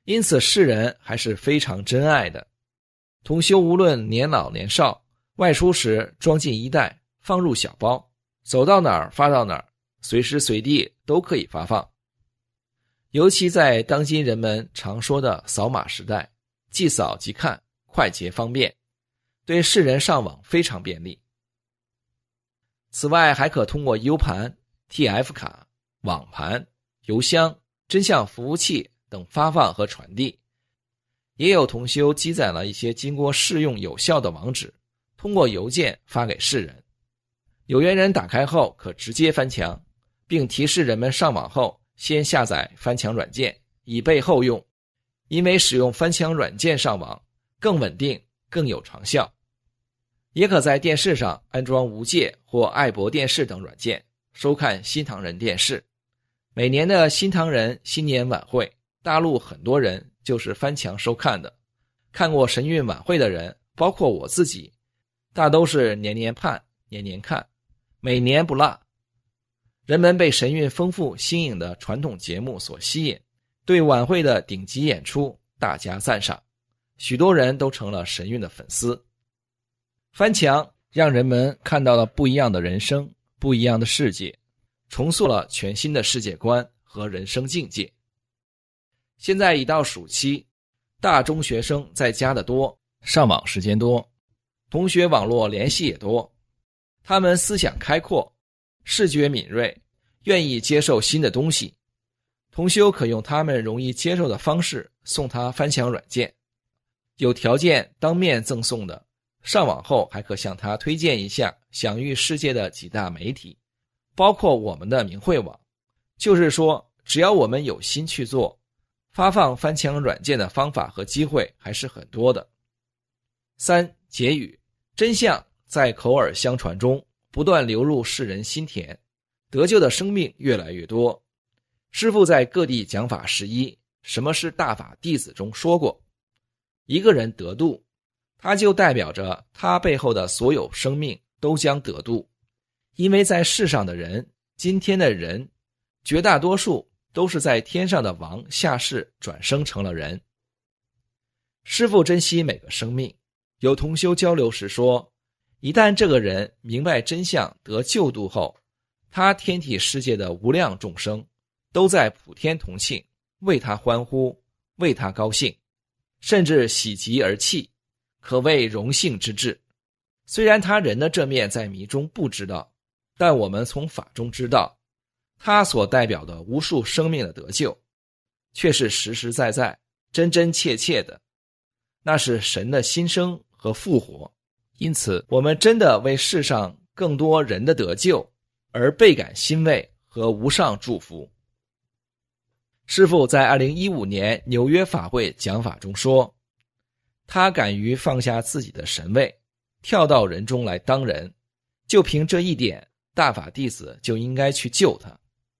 因此世人还是非常珍爱的。同修无论年老年少，外出时装进衣袋，放入小包，走到哪儿发到哪儿，随时随地都可以发放。尤其在当今人们常说的扫码时代，即扫即看，快捷方便，对世人上网非常便利。此外，还可通过 U 盘、T F 卡、网盘、邮箱、真相服务器等发放和传递。也有同修积攒了一些经过试用有效的网址，通过邮件发给世人。有缘人打开后可直接翻墙，并提示人们上网后先下载翻墙软件，以备后用。因为使用翻墙软件上网更稳定，更有长效。也可在电视上安装无界或爱博电视等软件，收看新唐人电视。每年的新唐人新年晚会，大陆很多人就是翻墙收看的。看过神韵晚会的人，包括我自己，大都是年年盼，年年看，每年不落。人们被神韵丰富新颖的传统节目所吸引，对晚会的顶级演出大加赞赏，许多人都成了神韵的粉丝。翻墙让人们看到了不一样的人生，不一样的世界，重塑了全新的世界观和人生境界。现在已到暑期，大中学生在家的多，上网时间多，同学网络联系也多，他们思想开阔，视觉敏锐，愿意接受新的东西。同修可用他们容易接受的方式送他翻墙软件，有条件当面赠送的，上网后还可向他推荐一下享誉世界的几大媒体，包括我们的明慧网。就是说，只要我们有心去做，发放翻墙软件的方法和机会还是很多的。三、结语，真相在口耳相传中不断流入世人心田，得救的生命越来越多。师父在各地讲法十一，什么是大法弟子中说过，一个人得度，他就代表着他背后的所有生命都将得度。因为在世上的人，今天的人，绝大多数都是在天上的王下世转生成了人。师父珍惜每个生命，有同修交流时说，一旦这个人明白真相得救度后，他天体世界的无量众生都在普天同庆，为他欢呼，为他高兴，甚至喜极而泣，可谓荣幸之至。虽然他人的这面在迷中不知道，但我们从法中知道，他所代表的无数生命的得救，却是实实在在、真真切切的，那是神的新生和复活。因此，我们真的为世上更多人的得救而倍感欣慰和无上祝福。师父在二零一五年纽约法会讲法中说，他敢于放下自己的神位，跳到人中来当人，就凭这一点，大法弟子就应该去救他。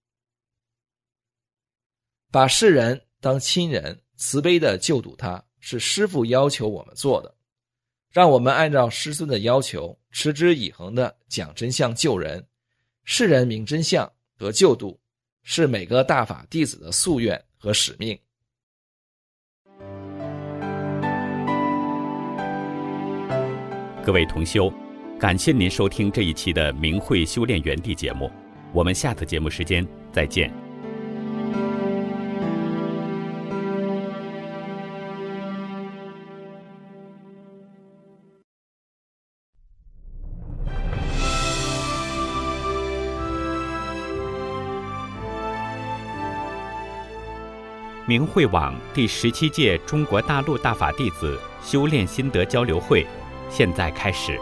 把世人当亲人，慈悲地救度他，是师父要求我们做的。让我们按照师尊的要求，持之以恒地讲真相救人，世人明真相得救度，是每个大法弟子的夙愿和使命。 各位同修，感谢您收听这一期的明慧修炼园地节目，我们下次节目时间再见。明慧网第十七届中国大陆大法弟子修炼心得交流会现在开始。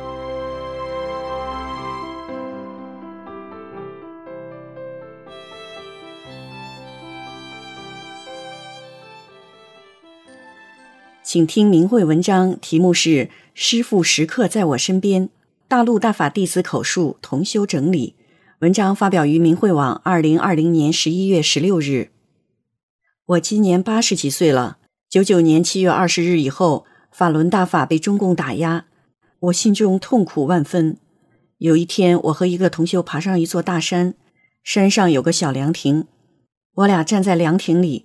请听明慧文章，题目是《师父时刻在我身边》，大陆大法弟子口述，同修整理。文章发表于明慧网二零二零年十一月十六日。我今年八十几岁了，九九年七月二十日以后，法轮大法被中共打压，我心中痛苦万分。有一天，我和一个同修爬上一座大山，山上有个小凉亭，我俩站在凉亭里，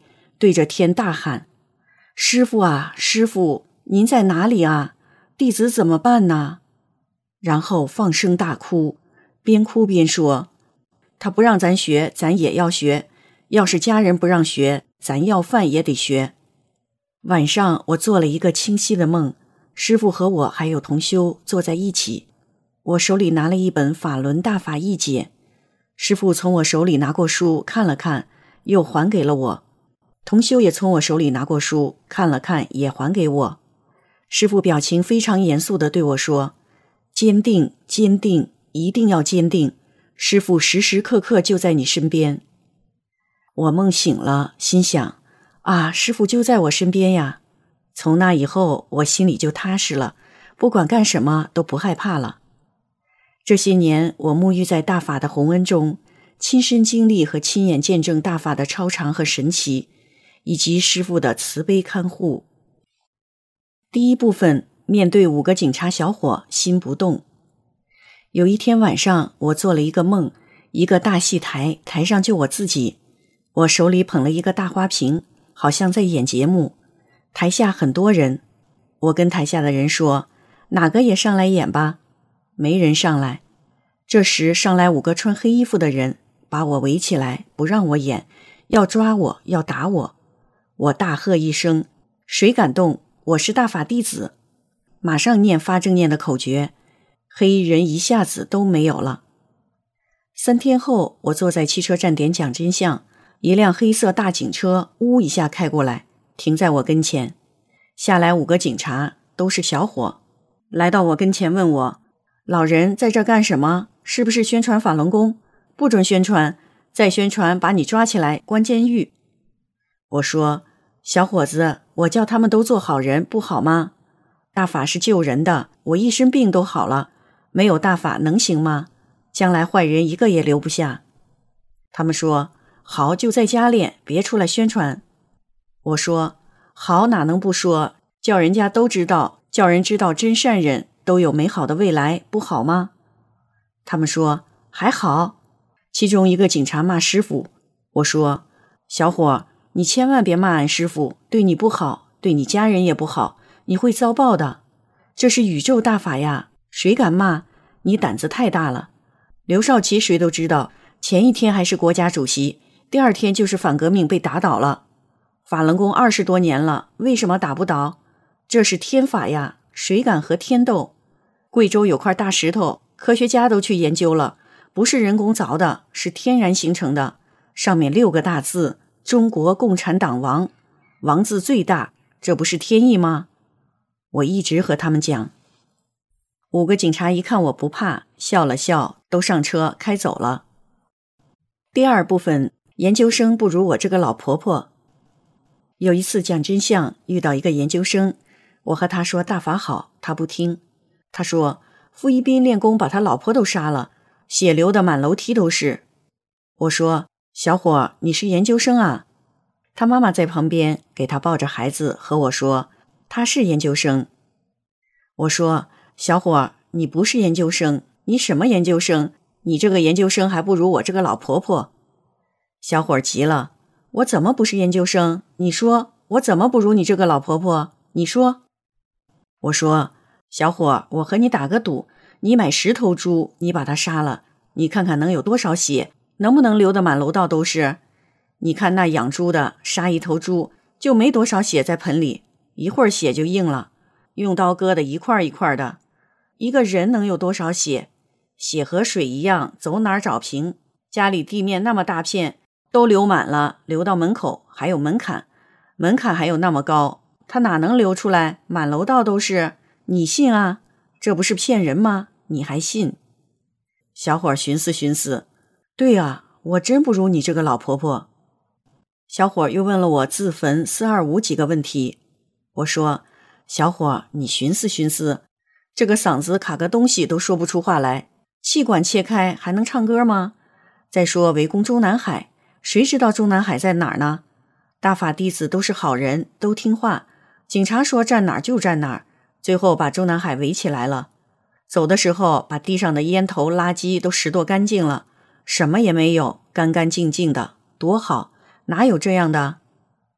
对着天大喊：师父啊，师父，您在哪里啊？弟子怎么办呢？然后放声大哭，边哭边说：他不让咱学，咱也要学，要是家人不让学，咱要饭也得学。晚上我做了一个清晰的梦，师父和我还有同修坐在一起，我手里拿了一本法轮大法义解，师父从我手里拿过书看了看，又还给了我。同修也从我手里拿过书看了看，也还给我。师父表情非常严肃地对我说：坚定，坚定，一定要坚定，师父时时刻刻就在你身边。我梦醒了，心想：啊，师父就在我身边呀。从那以后，我心里就踏实了，不管干什么都不害怕了。这些年，我沐浴在大法的洪恩中，亲身经历和亲眼见证大法的超常和神奇，以及师父的慈悲看护。第一部分，面对五个警察小伙，心不动。有一天晚上，我做了一个梦，一个大戏台，台上就我自己，我手里捧了一个大花瓶，好像在演节目。台下很多人，我跟台下的人说：哪个也上来演吧。没人上来。这时上来五个穿黑衣服的人，把我围起来，不让我演，要抓我，要打我。我大喝一声：谁敢动？我是大法弟子！马上念发正念的口诀，黑衣人一下子都没有了。三天后，我坐在汽车站点讲真相，一辆黑色大警车呜一下开过来，停在我跟前。下来五个警察，都是小伙，来到我跟前问我：老人在这干什么？是不是宣传法轮功？不准宣传，再宣传把你抓起来关监狱。我说：小伙子，我叫他们都做好人不好吗？大法是救人的，我一身病都好了，没有大法能行吗？将来坏人一个也留不下。他们说：好，就在家练，别出来宣传。我说：好，哪能不说，叫人家都知道，叫人知道真善人都有美好的未来，不好吗？他们说：还好。其中一个警察骂师傅，我说：小伙，你千万别骂俺师傅，对你不好，对你家人也不好，你会遭报的。这是宇宙大法呀，谁敢骂？你胆子太大了。刘少奇谁都知道，前一天还是国家主席，第二天就是反革命被打倒了。法轮功二十多年了，为什么打不倒？这是天法呀，谁敢和天斗？贵州有块大石头，科学家都去研究了，不是人工凿的，是天然形成的，上面六个大字：中国共产党王，王字最大，这不是天意吗？我一直和他们讲。五个警察一看我不怕，笑了笑，都上车开走了。第二部分，研究生不如我这个老婆婆。有一次讲真相，遇到一个研究生，我和他说大法好，他不听。他说傅一斌练功把他老婆都杀了，血流的满楼梯都是。我说小伙，你是研究生啊？他妈妈在旁边给他抱着孩子，和我说他是研究生。我说小伙，你不是研究生，你什么研究生？你这个研究生还不如我这个老婆婆。小伙急了，我怎么不是研究生？你说我怎么不如你这个老婆婆？你说。我说小伙，我和你打个赌，你买十头猪，你把它杀了，你看看能有多少血，能不能流得满楼道都是？你看那养猪的杀一头猪就没多少血在盆里，一会儿血就硬了，用刀割的一块一块的。一个人能有多少血？血和水一样，走哪儿找平？家里地面那么大片都流满了，流到门口还有门槛，门槛还有那么高，它哪能流出来？满楼道都是，你信啊？这不是骗人吗？你还信？小伙寻思寻思，对啊，我真不如你这个老婆婆。小伙又问了我自焚四二五几个问题。我说小伙，你寻思寻思，这个嗓子卡个东西都说不出话来，气管切开还能唱歌吗？再说围攻中南海，谁知道中南海在哪儿呢？大法弟子都是好人，都听话，警察说站哪儿就站哪儿，最后把中南海围起来了。走的时候把地上的烟头垃圾都拾掇干净了，什么也没有，干干净净的，多好，哪有这样的？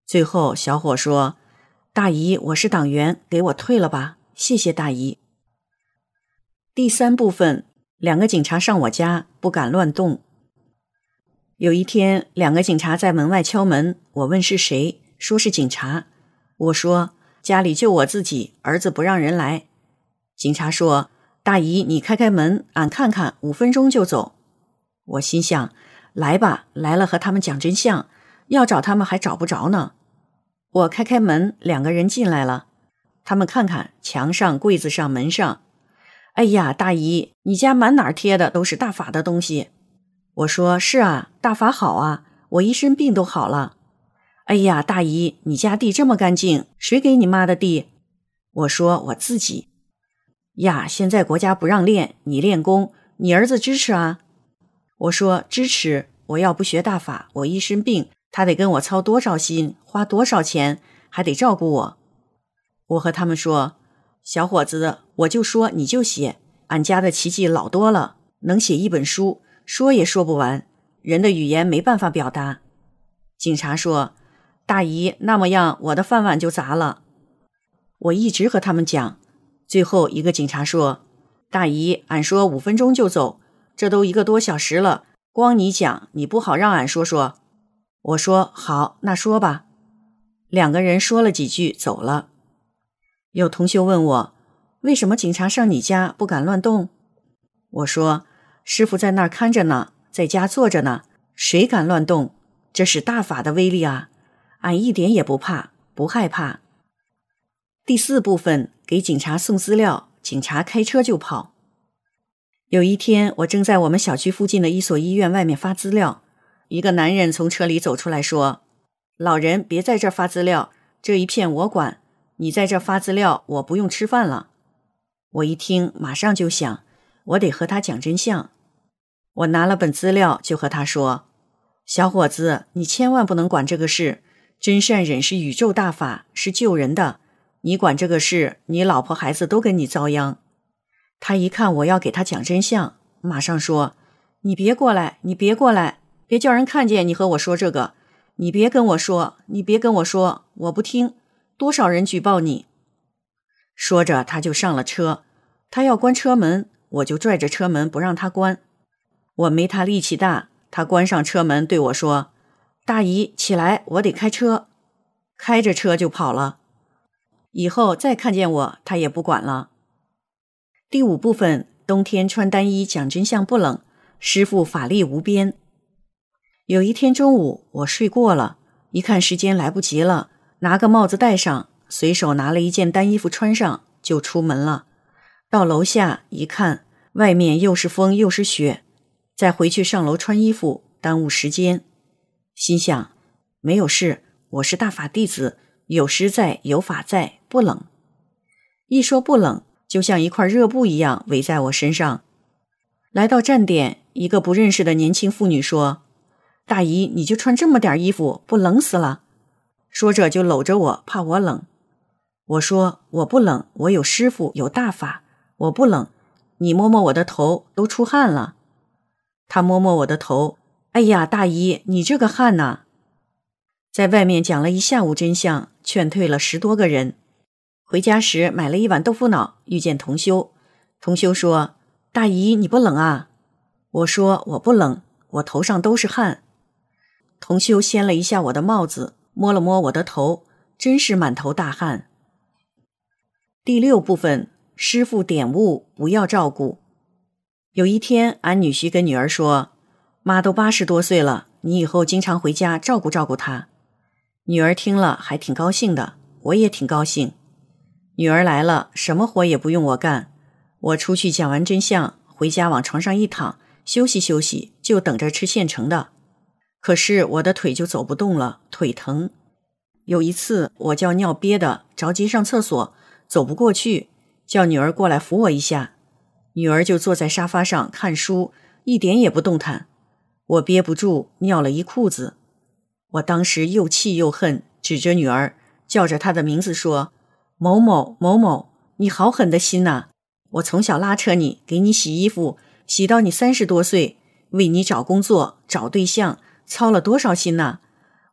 最后小伙说，大姨，我是党员，给我退了吧，谢谢大姨。第三部分，两个警察上我家，不敢乱动。有一天，两个警察在门外敲门，我问是谁，说是警察。我说家里就我自己，儿子不让人来。警察说，大姨你开开门，俺看看，五分钟就走。我心想，来吧，来了和他们讲真相，要找他们还找不着呢。我开开门，两个人进来了。他们看看墙上、柜子上、门上，哎呀，大姨，你家满哪儿贴的都是大法的东西。我说是啊，大法好啊，我一身病都好了。哎呀，大姨，你家地这么干净，谁给你妈的地？我说我自己。呀，现在国家不让练，你练功，你儿子支持啊？我说支持，我要不学大法，我一身病，他得跟我操多少心，花多少钱，还得照顾我。我和他们说，小伙子，我就说你就写，俺家的奇迹老多了，能写一本书，说也说不完，人的语言没办法表达。警察说，大姨，那么样我的饭碗就砸了。我一直和他们讲，最后一个警察说，大姨，俺说五分钟就走，这都一个多小时了，光你讲，你不好让俺说说。我说好，那说吧。两个人说了几句走了。有同学问我，为什么警察上你家不敢乱动？我说，师傅在那儿看着呢，在家坐着呢，谁敢乱动？这是大法的威力啊，俺一点也不怕，不害怕。第四部分，给警察送资料，警察开车就跑。有一天，我正在我们小区附近的一所医院外面发资料，一个男人从车里走出来说，老人别在这儿发资料，这一片我管，你在这儿发资料，我不用吃饭了。我一听，马上就想，我得和他讲真相。我拿了本资料就和他说，小伙子，你千万不能管这个事，真善忍是宇宙大法，是救人的，你管这个事，你老婆孩子都跟你遭殃。他一看我要给他讲真相，马上说，你别过来，你别过来，别叫人看见你和我说这个，你别跟我说，你别跟我说，我不听，多少人举报你。说着他就上了车，他要关车门，我就拽着车门不让他关。我没他力气大，他关上车门对我说，大姨起来，我得开车。开着车就跑了，以后再看见我他也不管了。第五部分，冬天穿单衣讲真相不冷，师父法力无边。有一天中午我睡过了，一看时间来不及了，拿个帽子戴上，随手拿了一件单衣服穿上就出门了。到楼下一看，外面又是风又是雪，再回去上楼穿衣服，耽误时间。心想，没有事，我是大法弟子，有师在，有法在，不冷。一说不冷，就像一块热布一样围在我身上。来到站点，一个不认识的年轻妇女说，大姨，你就穿这么点衣服，不冷死了？说着就搂着我，怕我冷。我说，我不冷，我有师傅，有大法，我不冷，你摸摸我的头，都出汗了。他摸摸我的头，哎呀，大姨，你这个汗呐！在外面讲了一下午真相，劝退了十多个人。回家时买了一碗豆腐脑，遇见同修。同修说，大姨，你不冷啊？我说，我不冷，我头上都是汗。同修掀了一下我的帽子，摸了摸我的头，真是满头大汗。第六部分，师父点悟，不要照顾。有一天，俺女婿跟女儿说，妈都八十多岁了，你以后经常回家照顾照顾她。女儿听了还挺高兴的，我也挺高兴。女儿来了，什么活也不用我干，我出去讲完真相，回家往床上一躺，休息休息，就等着吃现成的。可是我的腿就走不动了，腿疼。有一次我叫尿憋的，着急上厕所，走不过去，叫女儿过来扶我一下。女儿就坐在沙发上看书，一点也不动弹。我憋不住，尿了一裤子。我当时又气又恨，指着女儿，叫着她的名字说，某某某某，你好狠的心呐！我从小拉扯你，给你洗衣服，洗到你三十多岁，为你找工作找对象，操了多少心呐！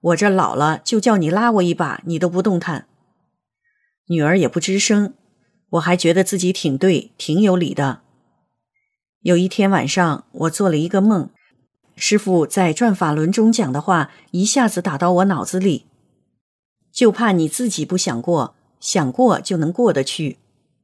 我这老了，就叫你拉我一把，你都不动弹。女儿也不吱声，我还觉得自己挺对，挺有理的。有一天晚上，我做了一个梦，师父在转法轮中讲的话一下子打到我脑子里，就怕你自己不想过，想过就能过得去。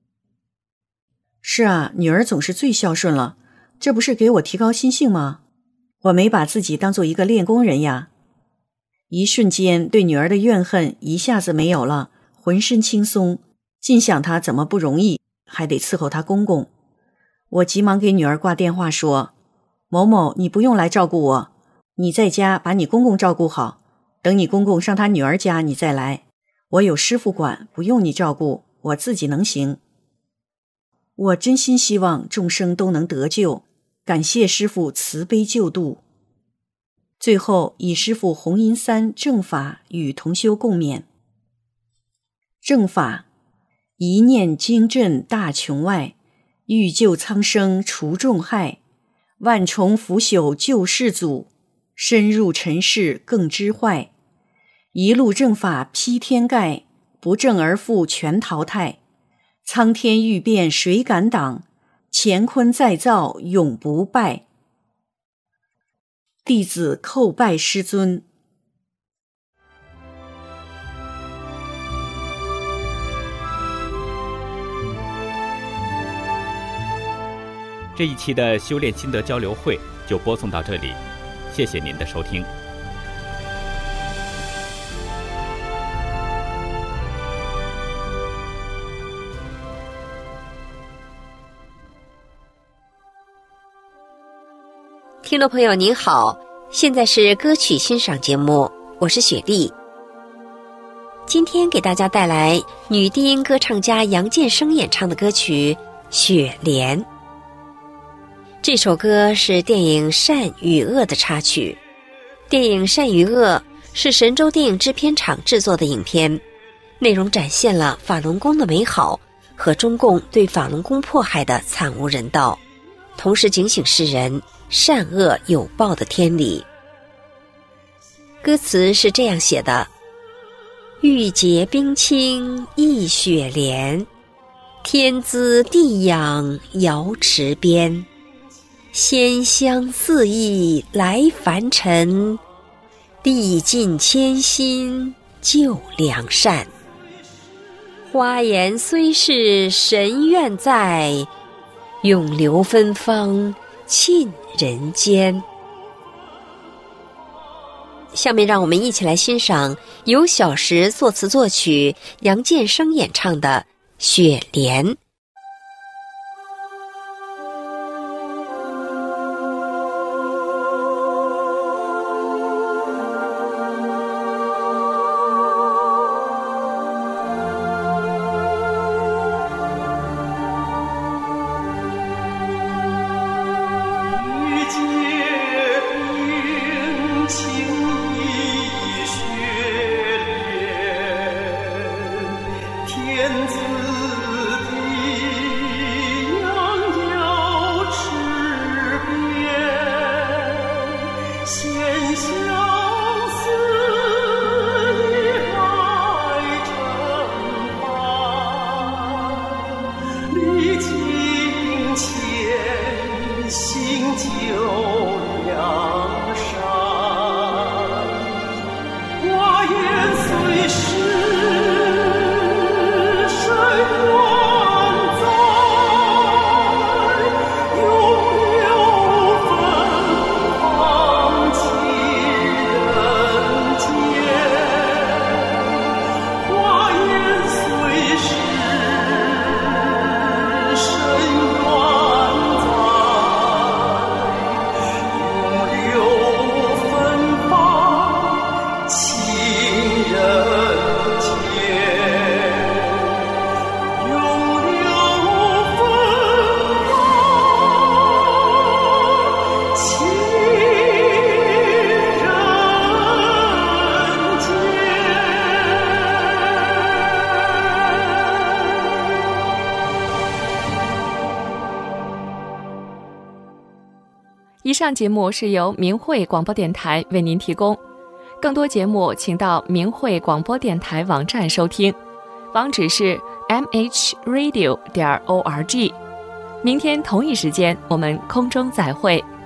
是啊，女儿总是最孝顺了，这不是给我提高心性吗？我没把自己当做一个练功人呀。一瞬间对女儿的怨恨一下子没有了，浑身轻松，尽想她怎么不容易，还得伺候她公公。我急忙给女儿挂电话说，某某，你不用来照顾我，你在家把你公公照顾好，等你公公上他女儿家你再来，我有师父管，不用你照顾，我自己能行。我真心希望众生都能得救，感谢师父慈悲救度。最后以师父弘音三正法与同修共勉。正法，一念惊震大穹外，欲救苍生除众害，万重腐朽救世祖，深入尘世更知坏。一路正法披天盖，不正而复全淘汰。苍天欲变谁敢挡，乾坤再造永不败。弟子叩拜师尊。 这一期的修炼心得交流会就播送到这里，谢谢您的收听。 听众朋友您好，现在是歌曲欣赏节目，我是雪莉。今天给大家带来女低音歌唱家杨建生演唱的歌曲《雪莲》。这首歌是电影《善与恶》的插曲。电影《善与恶》是神州电影制片厂制作的影片，内容展现了法轮功的美好和中共对法轮功迫害的惨无人道，同时警醒世人善恶有报的天理。歌词是这样写的：玉洁冰清一雪莲，天姿地养瑶池边，仙香四溢来凡尘，历尽千辛救良善。花颜虽是神愿在，永留芬芳沁人间。下面让我们一起来欣赏由小石作词作曲，杨建生演唱的《雪莲》。 以上节目是由明慧广播电台为您提供， 更多节目请到明慧广播电台网站收听，网址是 m h radio 点 org。明天同一时间我们空中再会。